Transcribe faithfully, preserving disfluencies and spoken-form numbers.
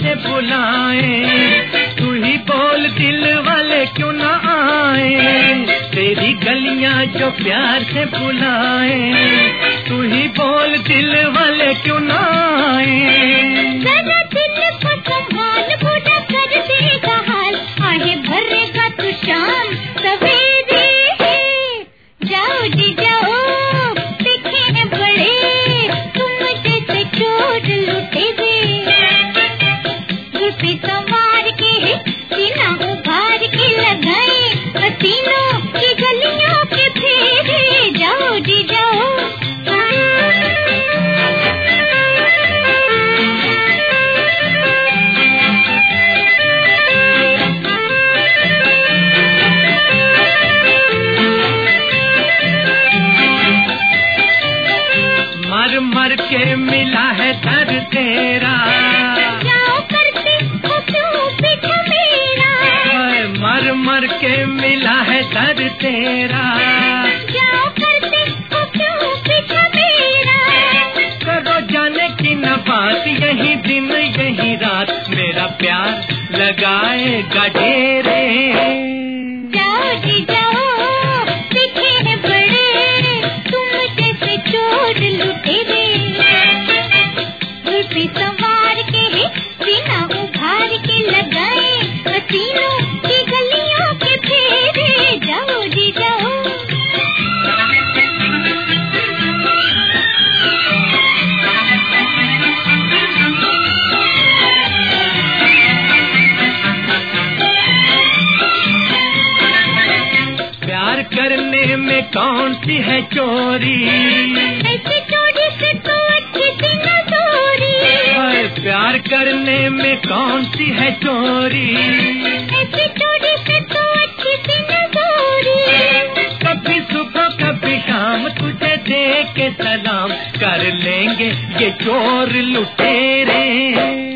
से बुलाए, तू ही बोल दिल वाले क्यों ना आए, तेरी गलियां जो प्यार से बुलाए, तू ही बोल दिल वाले क्यों ना आए। जरा दिल को संभाल, बूढ़ा कर देगा हाल, आहे भरेगा तू शाम सवेरे, जाओ जी जाओ दिखे हैं बड़े, तुम जैसे चोर लुटे दे, जुल्फी संवार के सीना उभार के लगाए, हसीनों की गलियों के फेरे, जाओ जी जाओ। मर मर के मिला है दर तेरा, जाओ करते हो क्यों पीछा मेरा, मर मर के मिला है दर तेरा, जाओ करते हो क्यों पीछा मेरा, करो जाने की न बात, यही दिन यही रात मेरा प्यार लगाएगा डेरे। जाओ जी जाओ दिखे हैं बड़े, तुम जैसे चोर लुटे दे, जुल्फी संवार के सीना उभार के लगाए, हसीनों की गलियों के फेरे, जाओ जी जाओ। प्यार करने में कौन सी है चोरी, ऐसी चोरी से तो अच्छी सी न चोरी, प्यार करने में कौन सी है चोरी, ऐसी चोरी से तो अच्छी सी न चोरी, कभी सुबह कभी शाम तुझे दे के सलाम कर लेंगे ये चोर लुटेरे।